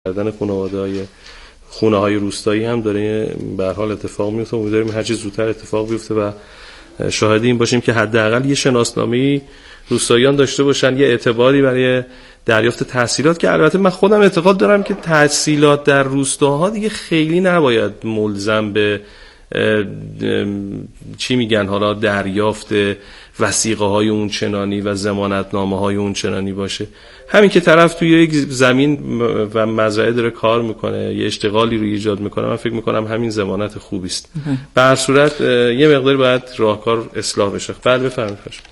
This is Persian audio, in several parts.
کردن خونه‌های روستایی هم داره به هر حال اتفاق میفته. امیدواریم هر چه زودتر اتفاق بیفته و شاهد این باشیم که حداقل یه شناسنامه‌ای روستاییان داشته باشن، یه اعتباری برای دریافت تحصیلات، که البته من خودم اعتقاد دارم که تحصیلات در روستاها دیگه خیلی نباید ملزم به چی میگن حالا دریافت وثیقه های اون چنانی و ضمانتنامه های اون چنانی باشه. همین که طرف توی یک زمین و مزرعه داره کار میکنه، یه اشتغالی رو ایجاد میکنه، من فکر میکنم همین ضمانت خوبی است. به هر صورت یه مقدار باید راهکار اصلاح بشه. بله بفرمایید.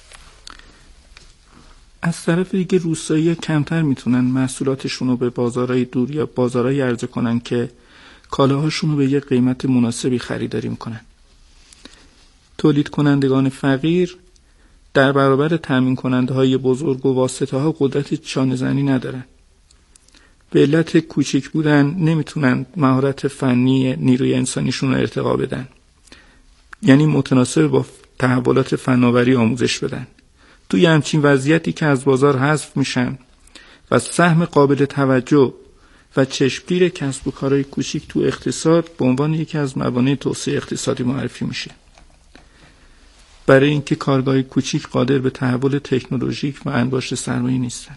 از طرف دیگه روستایی کمتر میتونن محصولاتشون رو به بازارهای دور یا بازارهای عرضه کنن که کالاهاشون رو به یه قیمت مناسبی خریداری میکنن. تولید کنندگان فقیر در برابر تامین کننده های بزرگ و واسطه ها قدرت چانه زنی ندارن. به علت کوچک بودن نمیتونن مهارت فنی نیروی انسانیشون رو ارتقا بدن، یعنی متناسب با تحولات فناوری آموزش بدن. توی همچین وضعیتی که از بازار حذف میشن و سهم قابل توجه و چشمگیر کسب و کارهای کوچیک تو اقتصاد به عنوان یکی از موانع توسعه اقتصادی معرفی میشه. برای اینکه کارگاه کوچیک قادر به تحول تکنولوژیک و انباشت سرمایه نیستن.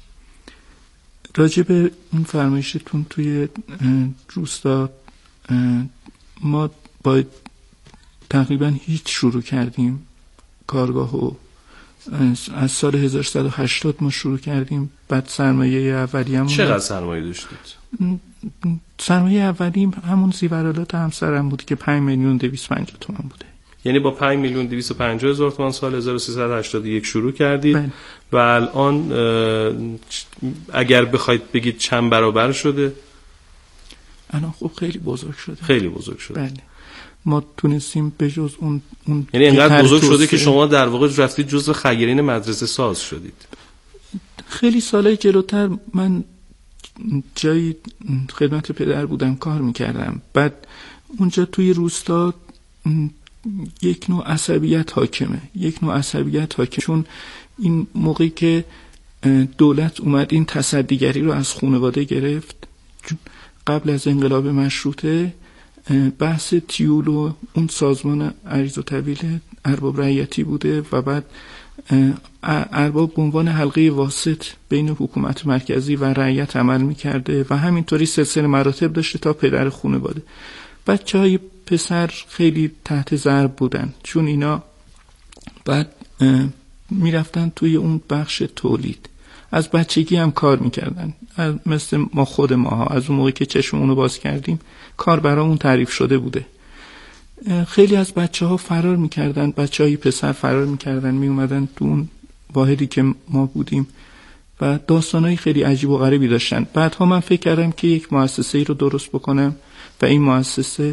راجع به این فرمایشتون توی روستا ما باید تقریبا هیچ شروع کردیم کارگاهو. از سال 1180 ما شروع کردیم. بعد سرمایه اولیه‌مون چقدر سرمایه داشتید؟ سرمایه اولی همون زیورالات همسرم بود که 5,250,000 تومان بوده. یعنی با 5,250,000 تومان سال 1381 شروع کردید. بله. و الان اگر بخواید بگید چند برابر شده؟ الان خب خیلی بزرگ شده. خیلی بزرگ شده. بله. ما تونستیم به جز اون یعنی اینقدر بزرگ شده که شما در واقع رفتید جزو خیرین مدرسه ساز شدید. خیلی سالهای جلوتر من جایی خدمت پدر بودم، کار میکردم. بعد اونجا توی روستا یک نوع عصبیت حاکمه. چون این موقعی که دولت اومد این تصدیگری رو از خانواده گرفت، چون قبل از انقلاب مشروطه بحث تیول و اون سازمان عریض و طویل ارباب رعیتی بوده و بعد ارباب به عنوان حلقه واسط بین حکومت مرکزی و رعیت عمل میکرده و همینطوری سلسله مراتب داشته تا پدر خانواده. بچه‌های پسر خیلی تحت ضرب بودن، چون اینا بعد میرفتن توی اون بخش تولید، از بچگی هم کار میکردن، مثل ما خود ماها. از اون موقعی که چشمونو باز کردیم کار برامون تعریف شده بوده. خیلی از بچه‌ها فرار میکردن، بچه‌های پسر فرار میکردن، میومدن تو اون واحدی که ما بودیم و داستانای خیلی عجیب و غریبی داشتن. بعدها من فکر کردم که یک مؤسسه‌ای رو درست بکنم و این مؤسسه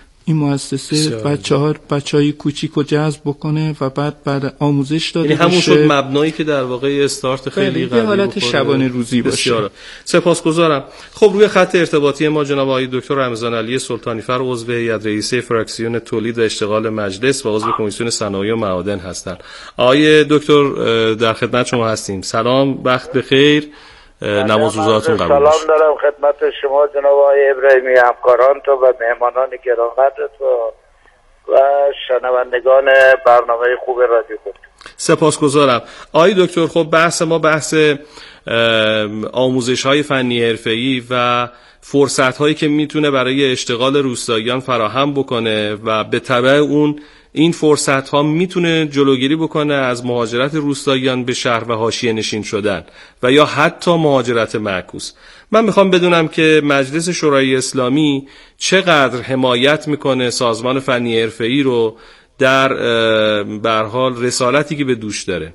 بچه‌های کوچیک رو جذب بکنه و بعد آموزش داده بشه. یعنی همون شد مبنایی که در واقع استارت خیلی قوی حالت شبانه روزی باشه. سپاسگزارم. خب روی خط ارتباطی ما جناب آقای دکتر رمضان علی سلطانیفر، عضو هیئت رئیسه فراکسیون تولید و اشتغال مجلس و عضو کمیسیون صنایع و معادن هستند. آقای دکتر در خدمت شما هستیم. سلام، وقت بخیر. نماز روزاتون قبول باشه. سلام دارم خدمت شما جناب آقای ابراهیمی، همکاران تو و مهمانان گرامیت و شنوندگان برنامه خوب رادیو خود. سپاسگزارم. آقای دکتر، خب بحث ما بحث آموزش‌های فنی حرفه‌ای و فرصت‌هایی که میتونه برای اشتغال روستاییان فراهم بکنه و به تبع اون این فرصت‌ها میتونه جلوگیری بکنه از مهاجرت روستاییان به شهر و حاشیه نشین شدن و یا حتی مهاجرت معکوس. من میخوام بدونم که مجلس شورای اسلامی چقدر حمایت میکنه سازمان فنی حرفه‌ای رو در به هر حال رسالتی که به دوش داره.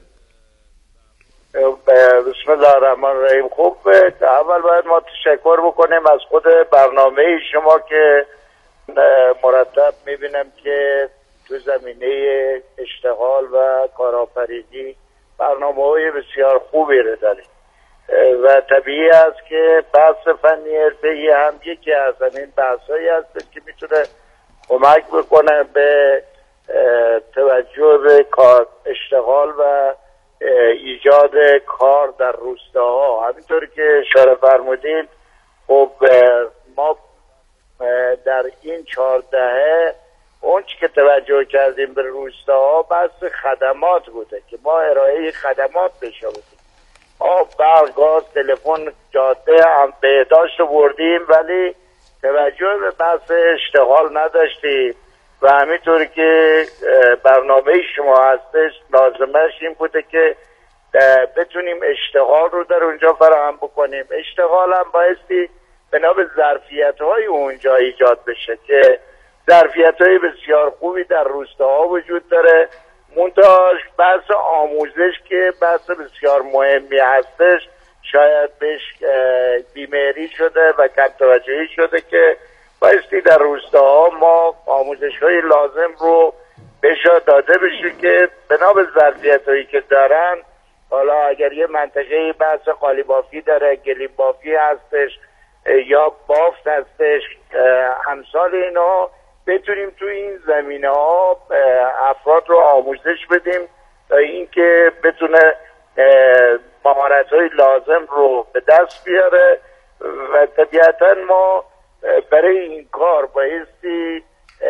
بسم الله الرحمن الرحیم. خب اول باید ما تشکر بکنیم از خود برنامه شما که مرتب میبینم که تو زمینه اشتغال و کارآفرینی برنامه‌های بسیار خوبی رو دارید و طبیعی است که بحث فنی حرفه‌ای هم یکی از این بحثایی است که میتونه کمک بکنه به توجه به کار اشتغال و ایجاد کار در روستاها. همینطوری که اشاره فرمودید خب ما در این 4 دهه اون چی که توجه کردیم به روستاها بحث خدمات بوده که ما ارائه خدمات بشه بودیم. آب، برق، گاز، تلفن، جاده هم بهداشت رو بردیم، ولی توجه به بحث اشتغال نداشتیم و همینطوری که برنامه شما هستش لازمش این بوده که بتونیم اشتغال رو در اونجا فراهم بکنیم. اشتغال هم بایستی بنا به ظرفیت‌های اونجا ایجاد بشه که ظرفیت‌های بسیار خوبی در روستاها وجود داره. منتها بحث آموزش که بحث بسیار مهمی هستش، شاید بهش بیمهری شده و کم توجهی شده که بایستی در روستاها ما آموزش‌های لازم رو بهشون داده بشه که بنا به ظرفیت‌هایی که دارن، حالا اگر یه منطقه بحث قالی بافی داره، گلیم بافی هستش یا بافت هستش، امثال اینا بتونیم تو این زمینه ها افراد رو آموزش بدیم تا اینکه بتونه مهارت های لازم رو به دست بیاره و طبیعتا ما برای این کار بایستی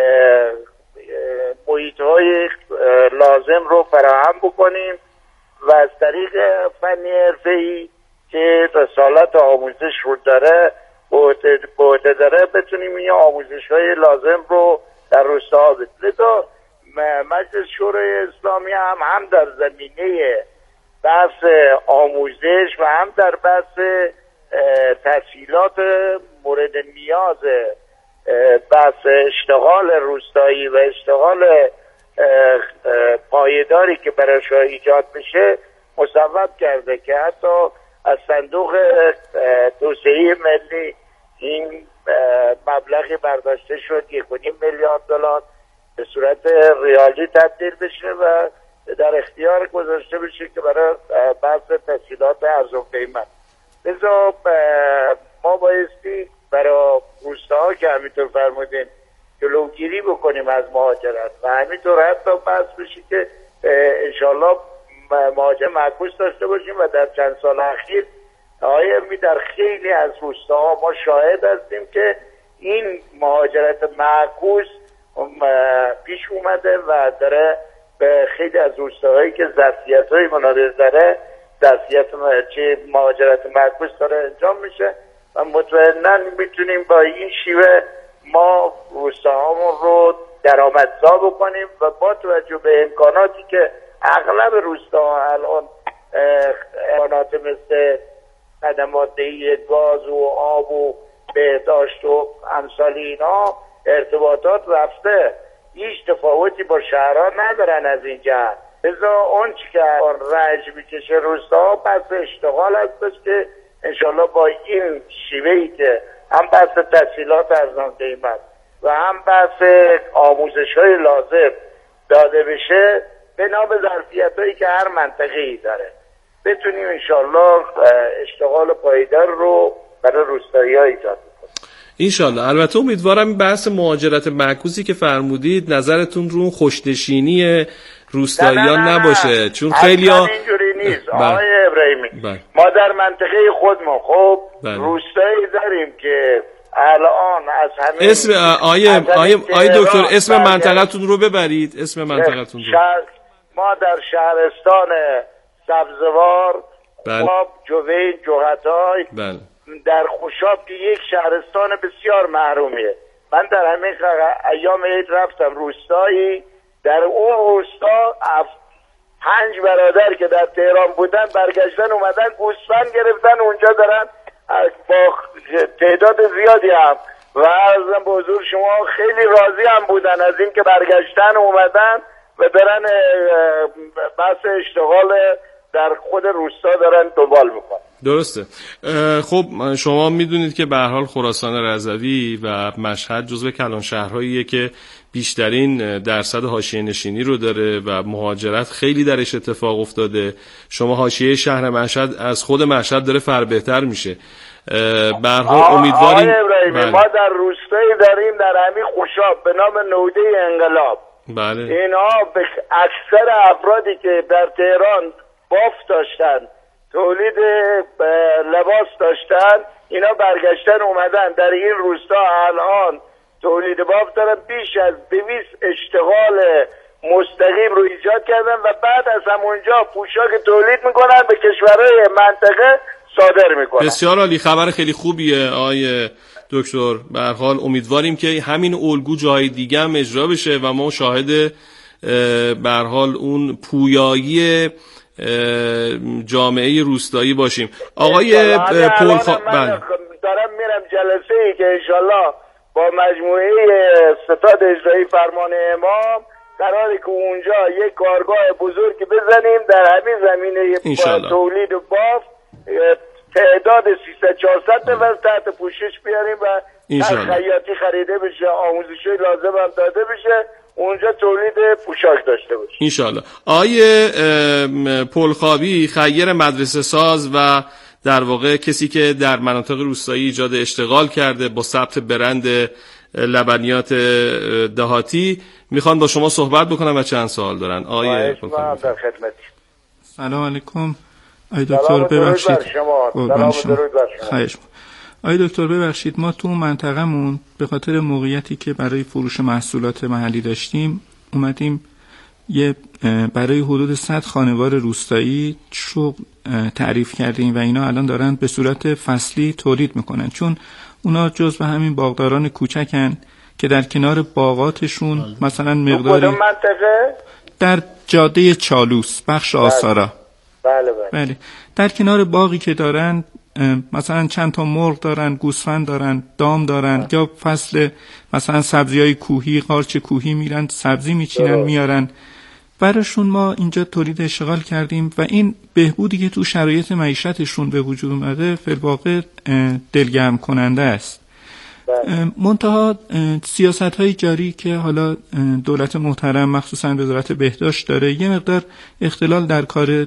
محیط های لازم رو فراهم بکنیم و از طریق فنی حرفه‌ای که رسالت آموزش رو داره بوده داره بتونیم این آموزش های لازم رو در روستاها بدیم. لذا مجلس شورای اسلامی هم در زمینه بحث آموزش و هم در بحث تسهیلات مورد نیاز بحث اشتغال روستایی و اشتغال پایداری که برایش ایجاد بشه مصوب کرده که حتی از صندوق توسعه ملی این مبلغی برداشته شد 1.5 میلیارد دلار به صورت ریالی تبدیل بشه و در اختیار گذاشته بشه که برای بحث تسهیلات ارزان قیمت. لذا ما بایستی برای روستاها که همینطور فرمودین جلوگیری بکنیم از مهاجرت و همینطور حتی بحث بشه که انشالله مهاجرت معکوس داشته باشیم و در چند سال اخیر در خیلی از روستاها ما شاهد هستیم که این مهاجرت معکوس پیش اومده و داره به خیلی از روستاهایی که ظرفیت‌های مناسب داره ظرفیت چه مهاجرت معکوس داره انجام میشه و مطمئنا میتونیم با این شیوه ما روستاهامون رو درآمدزا بکنیم و با توجه به امکاناتی که اغلب روستاها الان امکانات مثل خدمات دهی گاز و آب و بهداشت و امثال اینا ارتباطات رفته، هیچ تفاوتی با شهرها ندارن از این جهت. لذا اون چی که رنج میکشه روستاها پس اشتغال هستش که انشالله با این شیوهی که هم بحث تسهیلات ارزان قیمت و هم بحث آموزش های لازم داده بشه بنا به ظرفیت‌هایی که هر منطقه‌ای داره بتونیم انشالله اشتغال پایدار رو برای روستایی‌ها ایجاد کنیم. انشالله. البته امیدوارم این بحث مهاجرت معکوسی که فرمودید نظرتون رو خشنشینی روستاییان نباشه، چون خیلی‌ها اینجوری نیست آقای ابراهیمی. ما در منطقه خودمون خب روستایی داریم که الان از همین اسم آیه دکتر اسم منطقه‌تون رو ببرید، اسم منطقه‌تون رو. ما در شهرستان سبزوار، خواب، جوین، جوهتای، در خوشاب که یک شهرستان بسیار محرومیه. من در همین ایام عید رفتم روستایی، در اون روستا 5 برادر که در تهران بودن برگشتن اومدن گوسفند گرفتن اونجا دارن با تعداد زیادی هم و عرضم به حضور شما خیلی راضی هم بودن از این که برگشتن اومدن و دارن بحث اشتغال در خود روستا دارن دنبال میکنن. درسته. خب شما میدونید که به هر حال خراسان رضوی و مشهد جزو کلان شهرهاییه که بیشترین درصد حاشیه نشینی رو داره و مهاجرت خیلی درش اتفاق افتاده. شما حاشیه شهر مشهد از خود مشهد داره فربهتر میشه. به هر حال امیدواریم. ما در روستایی داریم در همین خوشاب به نام نوده انقلاب. بله. اینها به اکثر افرادی که در تهران بافت داشتن، تولید لباس داشتن، اینا برگشتن اومدن در این روستا الان تولید بافت دارن، بیش از 200 اشتغال مستقیم رو ایجاد کردن و بعد از همونجا پوشاک تولید میکنن به کشورهای منطقه صادر میکنن. بسیار عالی، خبر خیلی خوبیه آقای دکتر. به هر حال امیدواریم که همین الگو جای دیگه هم اجرا بشه و ما شاهد به هر حال اون پویایی جامعه روستایی باشیم. آقای من دارم میرم جلسه‌ای که انشالله با مجموعه ستاد اجرایی فرمان امام قراره که اونجا یک کارگاه بزرگی بزنیم در همین زمینه تولید بافت، تعداد 300-400 نفر تحت پوشش بیاریم و خیاطی خریده بشه، آموزشی لازم هم داده بشه، اونجا تولید پوشاک داشته باشه انشالله. آقای پلخابی خیر مدرسه ساز و در واقع کسی که در مناطق روستایی ایجاد اشتغال کرده با ثبت برند لبنیات دهاتی، میخوان با شما صحبت بکنم و چند سوال دارن. آقای در خدمتی. سلام علیکم آقای دکتر، ببخشید. آقای دکتر ببخشید، ما تو منطقه‌مون به خاطر موقعیتی که برای فروش محصولات محلی داشتیم اومدیم برای حدود 100 خانوار روستایی شغل تعریف کردیم و اینا الان دارن به صورت فصلی تولید میکنن، چون اونا جزو همین باغداران کوچکن که در کنار باغاتشون مثلا مقداری منطقه در جاده چالوس بخش آسارا بله در کنار باغی که دارن مثلا چند تا مرغ دارن، گوسفند دارن، دام دارن، یا فصل مثلا سبزی‌های کوهی، قارچ کوهی میرن سبزی میچینن میارن. براشون ما اینجا تولید اشتغال کردیم و این بهبودی که تو شرایط معیشتشون به وجود اومده فی‌الواقع دلگرم کننده است. منتها سیاست‌های جاری که حالا دولت محترم مخصوصا وزارت بهداشت داره یه مقدار اختلال در کار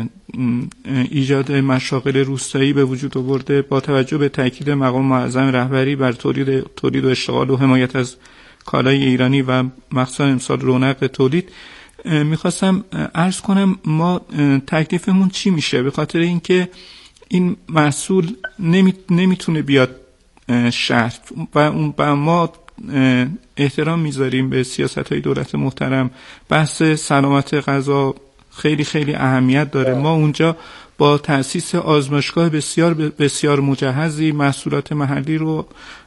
ایجاد مشاغل روستایی به وجود آورده، با توجه به تاکید مقام معظم رهبری بر تولید و اشتغال و حمایت از کالای ایرانی و مخصوصا امسال رونق تولید. میخواستم عرض کنم ما تکلیفمون چی میشه، به خاطر اینکه این محصول نمیتونه بیاد شهر و ما احترام میذاریم به سیاست‌های دولت محترم. بحث سلامت غذا خیلی خیلی اهمیت داره. ما اونجا با تأسیس آزمایشگاه بسیار بسیار مجهزی محصولات محلی رو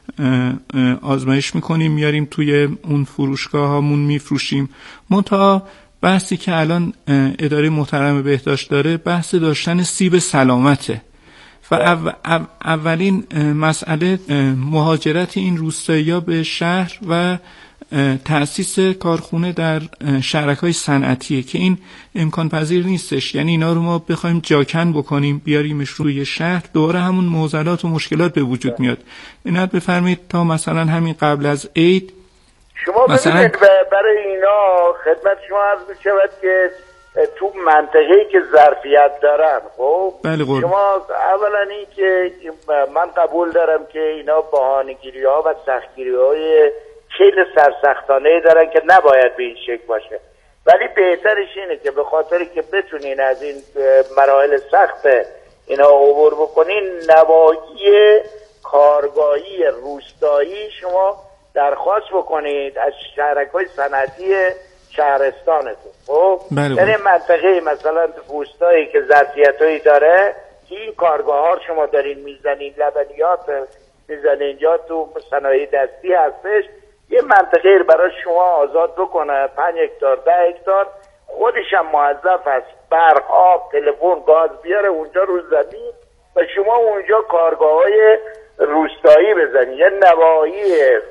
آزمایش میکنیم، میاریم توی اون فروشگاه هامون میفروشیم. منتها بحثی که الان اداره محترم بهداشت داره بحث داشتن سیب سلامته و اولین مسئله مهاجرت این روستایی‌ها به شهر و تأسیس کارخونه در شهرک‌های صنعتیه که این امکان پذیر نیستش. یعنی اینا رو ما بخوایم جاکن بکنیم بیاریمش روی شهر، دوباره همون معضلات و مشکلات به وجود میاد. اینات بفرمایید تا مثلا همین قبل از عید شما ببینید برای اینا خدمت شما عرض می‌شود که تو منطقه‌ای که ظرفیت دارن، خب بله شما اولا این که من قبول دارم که اینا بهانه‌گیری‌ها و سختگیری‌های خیلی سرسختانه دارن که نباید به این شکل باشه، ولی بهترش اینه که به خاطر که بتونین از این مراحل سخت اینا عبور بکنین، نواحی کارگاهی روستایی شما درخواست بکنید از شهرک‌های صنعتی شهرستانتون. خب در این منطقه مثلا روستایی که ظرفیتایی داره این کارگاه ها شما دارین میزنین، لبنیات میزنین، یا تو صنایع دستی هستش، یه منطقه برای شما آزاد بکنه 5 هکتار 10 هکتار، خودش هم موظف است برق، آب، تلفن، گاز بیاره اونجا رو زمین و شما اونجا کارگاه های روستایی بزنید. یه نواحی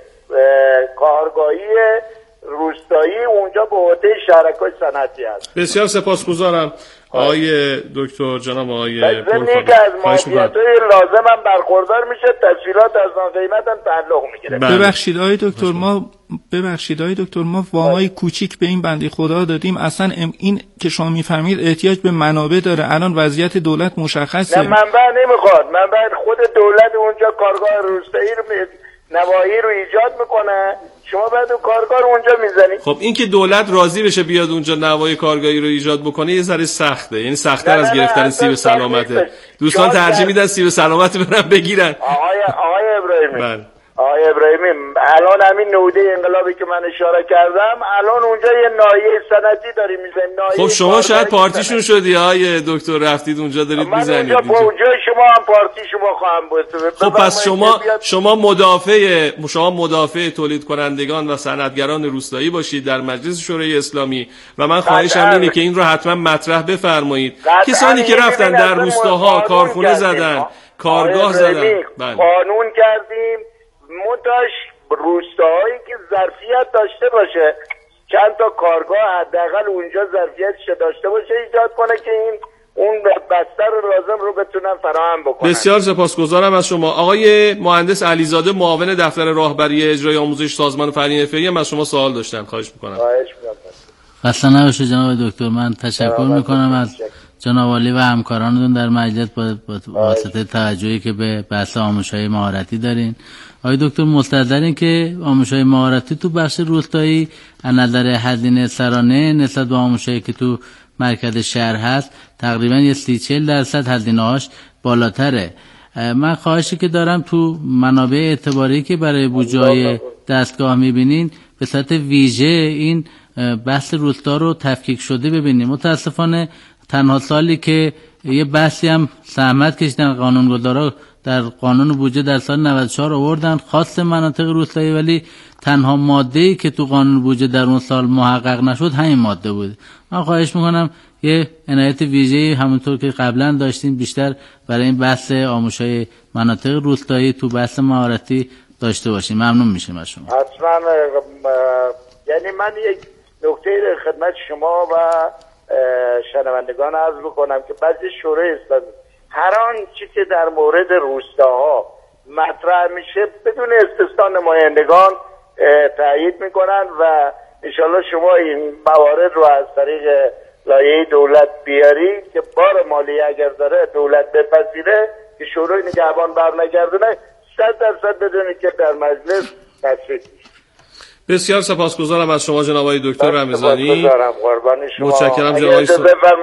کارگاهی روستایی اونجا به عهده شهرک‌های صنعتی هست. بسیار سپاسگزارم آقای دکتر، جناب آقای پلخابی که از ماهیت‌های لازم هم برخوردار میشه، تسهیلات از آن قیمت هم تعلق میگیره. ببخشید آقای دکتر ما وامای کوچیک به این بنده خدا دادیم، اصلا این که شما میفهمید احتیاج به منابع داره. الان وضعیت دولت مشخصه. نه منبع نمیخواد، منبع خود دولت اونجا کارگاه روستایی رو نواحی رو ایجاد میکنه، شما بعد اون کارگاه رو اونجا میزنید. خب این که دولت راضی بشه بیاد اونجا نوای کارگاهی رو ایجاد بکنه یه ذره سخته، یعنی سخت‌تر از گرفتن سیب سلامته. دوستان ترجیح میدن سیب سلامت برن بگیرن. آقای ابراهیمی، آقای ابراهیمی، الان همین نوده انقلابی که من اشاره کردم، الان اونجا یه ناحیه صنعتی داریم میزنیم. خب شما شاید پارتیشون شدی آقای دکتر، رفتید اونجا دارید میزنید. من اونجا شما هم پارتی شما خواهم بود. خب پس شما مدافع تولید کنندگان و صنعتگران روستایی باشید در مجلس شورای اسلامی و من خواهشم اینه که این رو حتما مطرح بفرمایید. کسانی که رفتن در روستاها کارخونه زدن، کارگاه زدن، قانون کردیم منتاش روستاهایی که ظرفیت داشته باشه، چند تا کارگاه حداقل اونجا ظرفیتش داشته باشه ایجاد کنه که این اون بستر لازم رو بتونن فراهم بکنن. بسیار سپاسگزارم از شما. آقای مهندس علیزاده، معاون دفتر راهبری اجرای آموزش سازمان فرهنگی حرفه‌ای، من از شما سوال داشتم. خواهش می‌کنم. خسته نباشید جناب دکتر. من تشکر می‌کنم از جناب عالی و همکارانتون در مجلس با واسطه توجهی که به بحث آموزش‌های مهارتی دارین. آقای دکتر مستحضرین که آموزش‌های مهارتی تو بخش روستایی از نظر هزینه سرانه نسبت به آموزش‌هایی که تو مرکز شهر هست تقریبا یه 30-40% هزینه‌هاش بالاتره. من خواهشی که دارم تو منابع اعتباری که برای بودجه‌های دستگاه می‌بینین به صورت ویژه این بحث روستا رو تفکیک شده ببینیم. متاسفانه تنها سالی که یه بحثی هم زحمت کشیدن قانونگذارا در قانون بودجه در سال 94 آوردن خاص مناطق روستایی، ولی تنها ماده‌ای که تو قانون بودجه در اون سال محقق نشد همین ماده بود. من خواهش میکنم یه عنایت ویژه‌ای همونطور که قبلا داشتیم بیشتر برای این بحث آموزش‌های مناطق روستایی تو بحث مهارتی داشته باشیم. ممنون میشم از شما. حتما. یعنی من یک نکته خدمت شما و شنوندگان عرض بکنم که بعضی شورای اسلامی هر آنچه که در مورد روستاها مطرح میشه بدون استثنا نمایندگان تایید میکنن و انشالله شما این موارد رو از طریق لایحه دولت بیارید که بار مالی اگر داره دولت بپذیره که شورای نگهبان برنگردونه 100% بدونید که در مجلس تصویب میشه. بسیار سپاسگزارم از شما جناب آقای دکتر رمضانی. متشکرم جناب آقای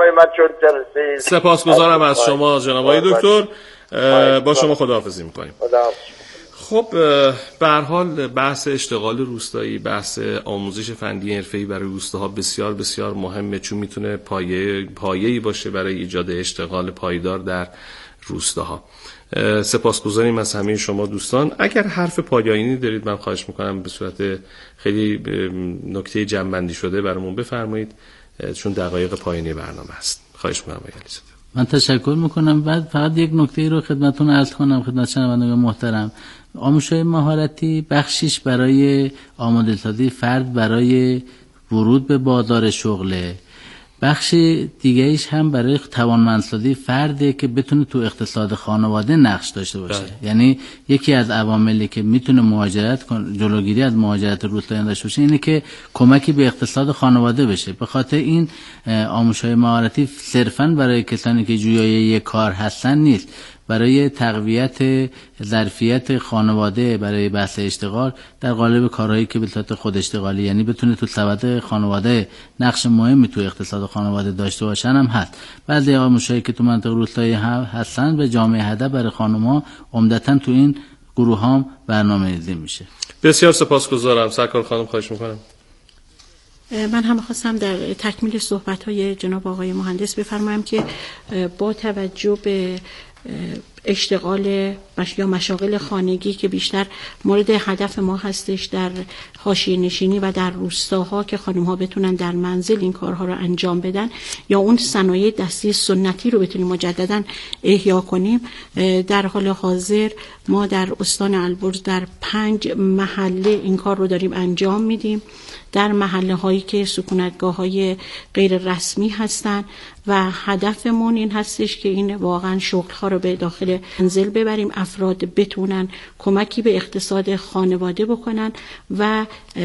سپاسگزارم از شما جناب آقای دکتر. با شما خداحافظی می‌کنیم. خب به هر حال بحث اشتغال روستایی، بحث آموزش فنی حرفه‌ای برای روستاها بسیار بسیار مهمه، چون میتونه پایه‌ای باشه برای ایجاد اشتغال پایدار در روستاها. سپاسگزاریم از همه شما دوستان. اگر حرف پایانی دارید من خواهش میکنم به صورت خیلی نکته جمع‌بندی شده برامون بفرمایید، چون دقایق پایانی برنامه است. خواهش میکنم. من تشکر میکنم. بعد فقط یک نکته رو خدمتتون عرض کنم خدمت شنوندگان محترم. آموزش‌های مهارتی بخشیش برای آماده سازی فرد برای ورود به بازار شغله، بخش دیگه‌ایش هم برای توانمندسازی فرده که بتونه تو اقتصاد خانواده نقش داشته باشه. یعنی یکی از عواملی که میتونه مهاجرت جلوگیری از مهاجرت روستاییان داشته باشه اینه که کمکی به اقتصاد خانواده بشه. به خاطر این آموزش‌های مهارتی صرفاً برای کسانی که جویای یک کار هستن نیست، برای تقویت ظرفیت خانواده برای بحث اشتغال در قالب کارهایی که به صورت خود اشتغالی، یعنی بتونه تو سبد خانواده نقش مهمی تو اقتصاد خانواده داشته باشن هم هست. بعضی آموزشایی که تو منطقه روستایی هستن به جامعه هدف برای خانم‌ها عمدتاً تو این گروه هم برنامه‌ریزی میشه. بسیار سپاسگزارم. سرکار خانم خواهش میکنم. من هم خواستم در تکمیل صحبت‌های جناب آقای مهندس بفرمایم که با توجه به اشتغال یا مشاغل خانگی که بیشتر مورد هدف ما هستش در حاشیه نشینی و در روستاها که خانم‌ها بتونن در منزل این کارها رو انجام بدن، یا اون صنایع دستی سنتی رو بتونیم مجددا احیا کنیم، در حال حاضر ما در استان البرز در 5 محله این کار رو داریم انجام میدیم، در محله هایی که سکونتگاه های غیر رسمی هستن و هدفمون این هستش که این واقعا شغل ها رو به داخل منزل ببریم، افراد بتونن کمکی به اقتصاد خانواده بکنن و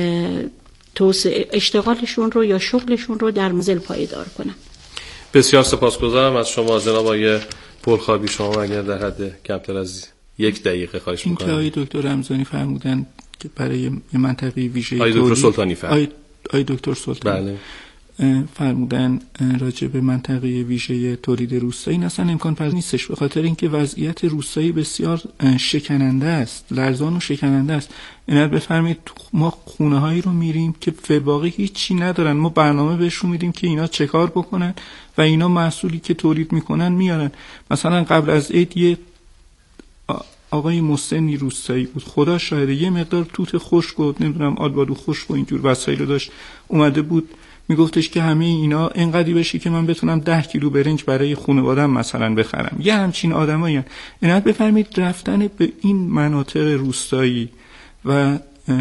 توسعه اشتغالشون رو یا شغلشون رو در منزل پایدار کنن. بسیار سپاسگزارم از شما جناب آقای پرخابی. شما اگر در حد کمتر از 1 دقیقه خواهش می‌کنم. این که آقای دکتر رمضانی فرمودن که برای یه منطقه ویژه آقای دکتر سلطانی آقای دکتر سلطانی بله فرمودن راجع به منطقه ویژه تولید روستایی، این اصلا امکان پذیر نیستش، به خاطر اینکه وضعیت روستایی بسیار شکننده است، لرزان و شکننده است. اینت بفرمایید ما خونه هایی رو میریم که فی‌الواقع هیچی ندارن، ما برنامه بهشون میدیم که اینا چه کار بکنن و اینا محصولی که تولید میکنن میارن. مثلا قبل از عید یه آقای مسنی روستایی بود، خدا شاهده، یه مقدار توت خشک و نمیدونم آلبالو خشک و اینجور وسایل رو داشت اومده بود، میگفتش که همه اینا اینقدی بشه که من بتونم 10 کیلو برنج برای خانواده‌ام مثلا بخرم. یه همچین آدمایی عنایت بفرمایید رفتن به این مناطق روستایی و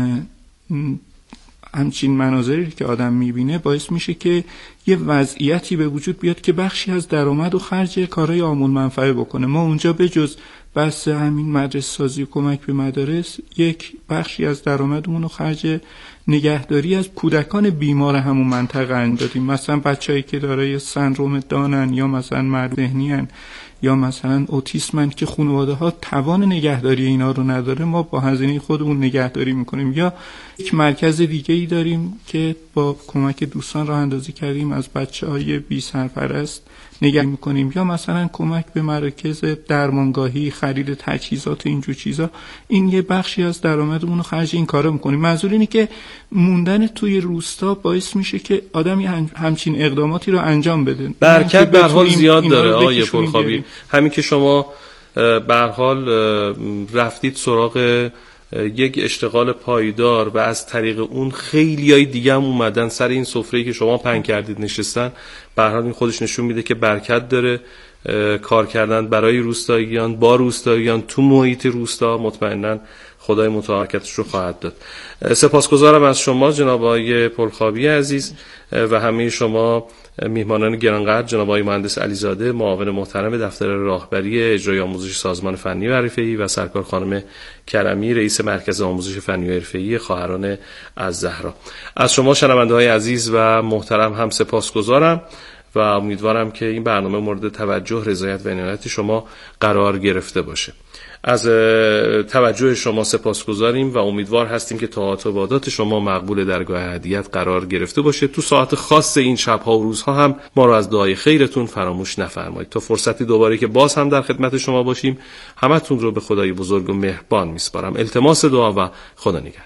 همچین مناظری که آدم میبینه باعث میشه که یه وضعیتی به وجود بیاد که بخشی از درآمد و خرج کارهای عامل منفعه بکنه. ما اونجا به جز بس همین مدرسه سازی و کمک به مدارس، یک بخشی از درآمدمون رو خرج نگهداری از کودکان بیمار همون منطقه انجام دادیم. مثلا بچه‌ای که دارای سندروم دانن یا مثلا مرض ذهنی‌ان یا مثلا اوتیسمن که خانواده ها توان نگهداری اینا رو نداره، ما با هزینه خودمون نگهداری میکنیم. یا یک مرکز دیگه ای داریم که با کمک دوستان راه اندازی کردیم از بچه‌های بی سرپرست نگه میکنیم، یا مثلا کمک به مراکز درمانگاهی، خرید تجهیزات، اینجور چیزا. این یه بخشی از درآمدمون رو خرج این کارا میکنیم. منظور اینه که موندن توی روستا باعث میشه که آدمی همچین اقداماتی رو انجام بده. برکت به هر حال زیاد داره آقای پرخابی. همین که شما به هر حال رفتید سراغ یک اشتغال پایدار و از طریق اون خیلیای دیگه هم اومدن سر این سفره‌ای که شما پهن کردید نشستن، به هر حال این خودش نشون میده که برکت داره کار کردن برای روستاییان، با روستاییان، تو محیط روستا. مطمئناً خدای متبرکتش رو خواهد داد. سپاسگزارم از شما جناب آقای پرخابی عزیز و همه شما میهمانان گرانقدر، جناب آقای مهندس علیزاده معاون محترم دفتر راهبری اجرای آموزش سازمان فنی و حرفه‌ای و سرکار خانم کرمی رئیس مرکز آموزش فنی و حرفه‌ای خواهران الزهرا. از شما شنونده‌های عزیز و محترم هم سپاسگزارم و امیدوارم که این برنامه مورد توجه، رضایت و عنایت شما قرار گرفته باشه. از توجه شما سپاسگزاریم و امیدوار هستیم که طاعات و عبادات شما مقبول درگاه هدیت قرار گرفته باشه. تو ساعت خاص این شب‌ها و روزها هم ما رو از دعای خیرتون فراموش نفرمایید. تا فرصتی دوباره که باز هم در خدمت شما باشیم، همتون رو به خدای بزرگ و مهربان میسپارم. التماس دعا و خدا نگهدار.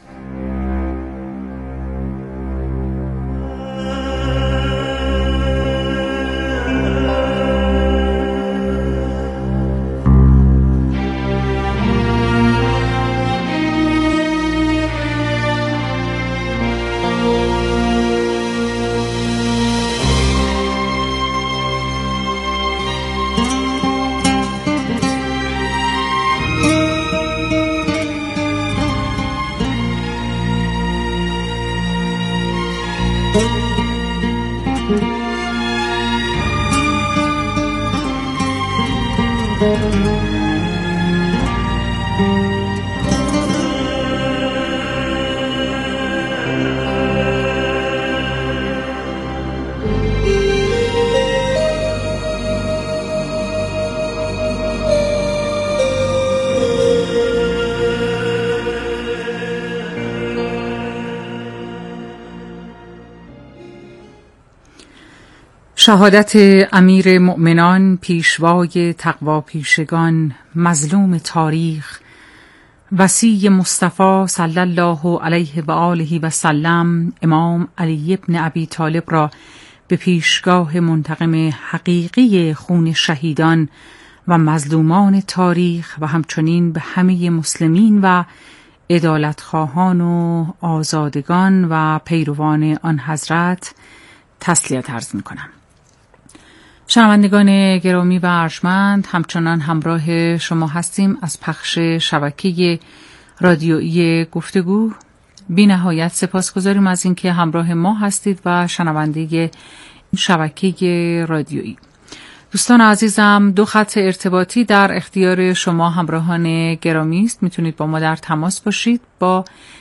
شهادت امیر مؤمنان، پیشوای تقوا پیشگان، مظلوم تاریخ، وصی مصطفی صلی الله علیه و آله و سلم، امام علی ابن ابی طالب را به پیشگاه منتقم حقیقی خون شهیدان و مظلومان تاریخ و همچنین به همه مسلمین و عدالتخواهان و آزادگان و پیروان آن حضرت تسلیت عرض می‌کنم. شنوندگان گرامی و ارجمند، همچنان همراه شما هستیم از پخش شبکه رادیویی گفتگو. بی نهایت سپاسگزاریم از اینکه همراه ما هستید و شنونده شبکه رادیویی. دوستان عزیزم، 2 خط ارتباطی در اختیار شما همراهان گرامی است. میتونید با ما در تماس باشید با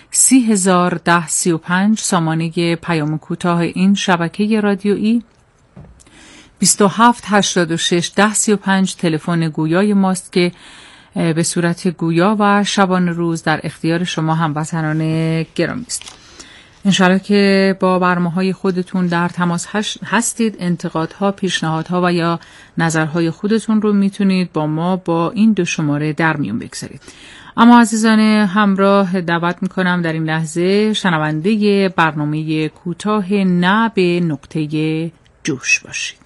301035 سامانه پیام کوتاه این شبکه رادیویی، 2786 1035 تلفن گویای ماست که به صورت گویا و شبانه روز در اختیار شما هموطنان گرامی است. انشاءالله که با برنامه‌های خودتون در تماس هستید. انتقادها، پیشنهادها و یا نظرهای خودتون رو میتونید با ما با این 2 شماره در میون بگذارید. اما عزیزان همراه، دعوت میکنم در این لحظه شنونده برنامه کوتاه نه به نقطه جوش باشید.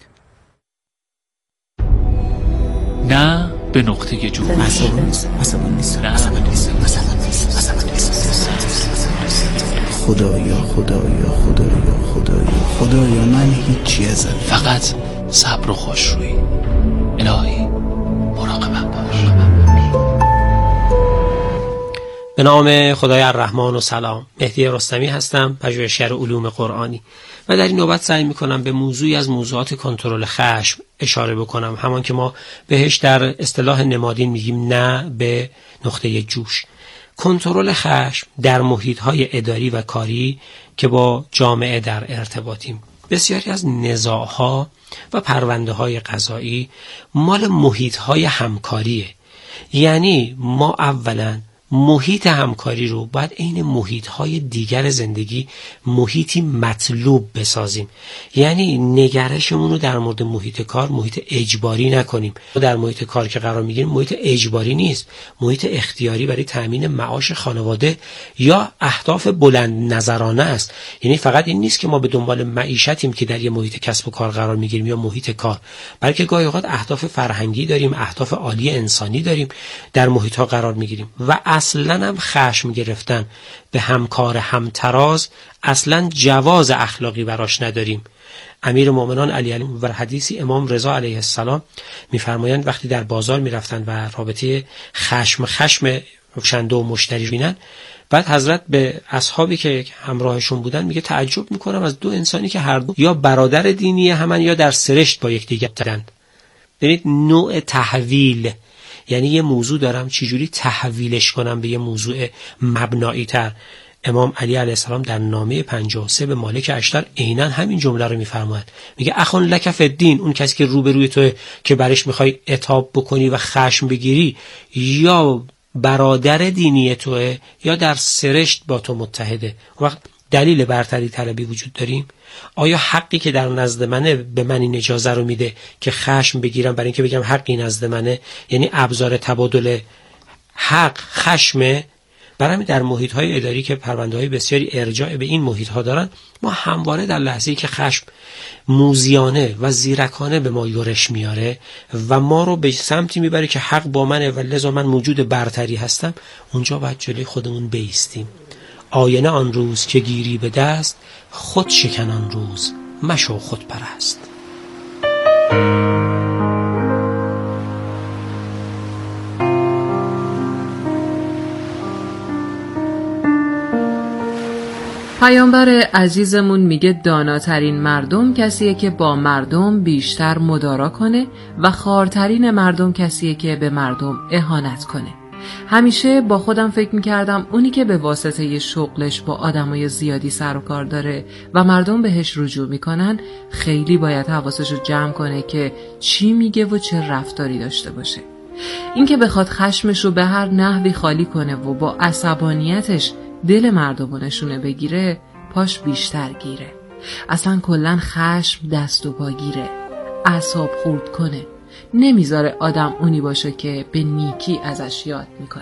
نه به نقطه جوش. خدایا خدایا خدایا خدایا خدایا من هیچی ازم، فقط صبر و خوشرویی. الهی مراقبم باش. به نام خدای الرحمن و سلام. مهدی رستمی هستم، پژوهشگر علوم قرآنی، و در این نوبت سعی میکنم به موضوعی از موضوعات کنترل خشم اشاره بکنم، همان که ما بهش در اصطلاح نمادین میگیم نه به نقطه جوش. کنترل خشم در محیط‌های اداری و کاری که با جامعه در ارتباطیم. بسیاری از نزاع‌ها و پرونده‌های قضایی مال محیط‌های همکاریه. یعنی ما اولاً محیط همکاری رو باید عین محیط‌های دیگر زندگی محیطی مطلوب بسازیم. یعنی نگرشمون رو در مورد محیط کار محیط اجباری نکنیم. در محیط کار که قرار میگیریم محیط اجباری نیست، محیط اختیاری برای تأمین معاش خانواده یا اهداف بلند نظرانه است. یعنی فقط این نیست که ما به دنبال معیشتیم که در یه محیط کسب و کار قرار میگیریم یا محیط کار، بلکه گاهی اوقات اهداف فرهنگی داریم، اهداف عالی انسانی داریم، در محیط‌ها قرار میگیریم. و اصلا هم خشم گرفتن به همکار همتراز اصلا جواز اخلاقی براش نداریم. امیر مومنان علی و حدیثی امام رضا علیه السلام میفرمایند وقتی در بازار میرفتن و رابطه خشم فروشنده و مشتری بینن، بعد حضرت به اصحابی که همراهشون بودن میگه تعجب میکنم از 2 انسانی که هر دو یا برادر دینی همن یا در سرشت با یکدیگر بودن. ببینید نوع تحویل، یعنی یه موضوع دارم چجوری تحویلش کنم به یه موضوع مبنایی تر. امام علی علیه السلام در نامه 53 به مالک اشتر عیناً همین جمله رو میفرماید. میگه اخون لک فی الدین، اون کسی که روبروی توه که برش میخوای عتاب بکنی و خشم بگیری، یا برادر دینی توه یا در سرشت با تو متحده. وقت دلیل برتری طلبی وجود داریم؟ آیا حقی که در نزد منه به من این اجازه رو میده که خشم بگیرم برای اینکه بگم حقی نزد منه؟ یعنی ابزار تبادل حق خشمه. برای در محیط‌های اداری که پرونده‌های بسیاری ارجاع به این محیط‌ها دارن، ما همواره در لحظه‌ای که خشم موذیانه و زیرکانه به ما یورش میاره و ما رو به سمتی میبره که حق با منه و لذا من موجود برتری هستم، اونجا باید جلوی خودمون بایستیم. آینه آن روز که گیری به دست، خود شکن آن روز مشو خود پرست. پیامبر عزیزمون میگه داناترین مردم کسیه که با مردم بیشتر مدارا کنه و خوارترین مردم کسیه که به مردم اهانت کنه. همیشه با خودم فکر میکردم اونی که به واسطه شغلش با آدمای زیادی سر و کار داره و مردم بهش رجوع میکنن، خیلی باید حواسش رو جمع کنه که چی میگه و چه رفتاری داشته باشه. این که بخواد خشمش رو به هر نحوی خالی کنه و با عصبانیتش دل مردم نشونه بگیره، پاش بیشتر گیره. اصلا کلن خشم دست و پا گیره، اعصاب خورد کنه، نمیذاره آدم اونی باشه که به نیکی ازش یاد میکنن.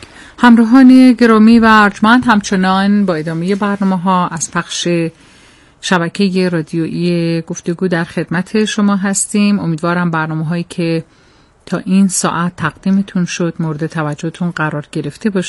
همراهان گرامی و ارجمند، همچنان با ادامه برنامه‌ها از پخش شبکه رادیویی گفتگو در خدمت شما هستیم. امیدوارم برنامه‌هایی که تا این ساعت تقدیمتون شد مورد توجهتون قرار گرفته باشه.